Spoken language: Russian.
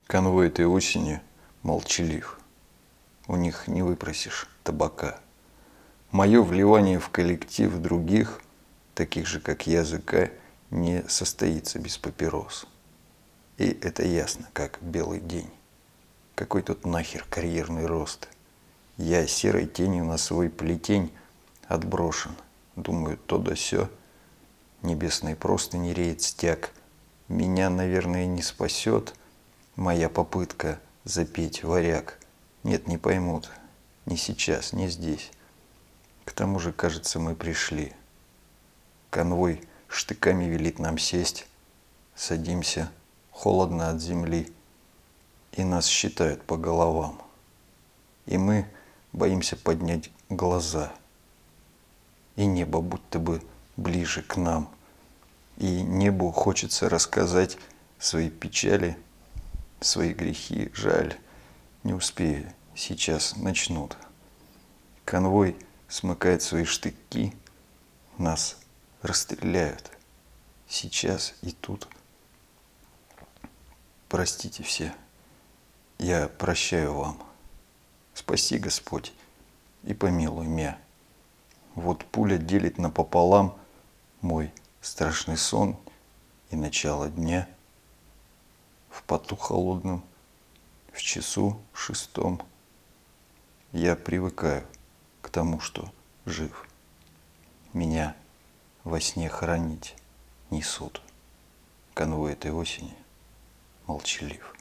Конвой этой осени молчалив. У них не выпросишь табака. Мое вливание в коллектив других, таких же, как я, языка, не состоится без папирос. И это ясно, как белый день. Какой тут нахер карьерный рост? Я серой тенью на свой плетень отброшен. Думаю, то да сё. Небесной простыни реет стяг. Меня, наверное, не спасет моя попытка запеть варяг. Нет, не поймут. Ни сейчас, ни здесь. К тому же, кажется, мы пришли. Конвой штыками велит нам сесть. Садимся, холодно от земли. И нас считают по головам. И мы боимся поднять глаза. И небо будто бы ближе к нам. И небу хочется рассказать свои печали, свои грехи. Жаль, не успею, сейчас начнут. Конвой смыкает свои штыки, нас расстреляют. Сейчас и тут. Простите все, я прощаю вам. Спаси, Господь, и помилуй меня. Вот пуля делит напополам мой страшный сон и начало дня. В поту холодном, в часу 6 я привыкаю к тому, что жив. Меня во сне хоронить несут. Конвой этой осени молчалив.